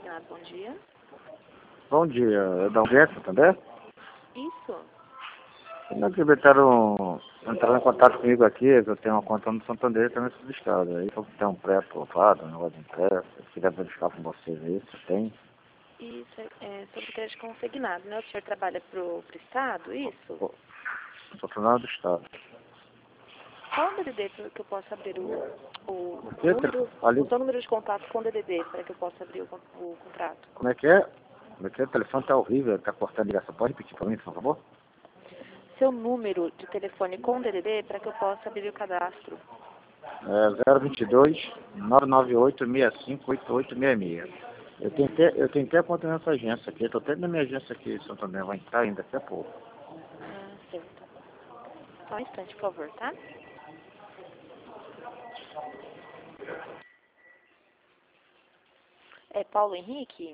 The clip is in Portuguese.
Consignado, bom dia. Bom dia, é da União Santander? Isso. Não que tentaram entrar em contato comigo aqui, que eu tenho uma conta no Santander também sou do Estado. Aí eu tenho um pré-aprovado, um negócio de impresso, eu queria verificar com vocês aí, se tem. Isso, é sobre crédito consignado, né? O senhor trabalha pro Estado, isso? Sou funcionário do Estado. Qual o DDD para que eu possa abrir Que? Ali, o seu número de contato com o DDD para que eu possa abrir o contrato? como é que é? Como é que é? O telefone tá horrível, tá cortando a ligação. Pode repetir pra mim, por favor? Seu número de telefone com o DDD para que eu possa abrir o cadastro. É 022 998 65 8866. Eu tentei a conta nessa agência aqui, eu tô até na minha agência aqui em Santander, vai entrar ainda daqui a pouco. Ah, certo. Só um instante, por favor, tá? É Paulo Henrique?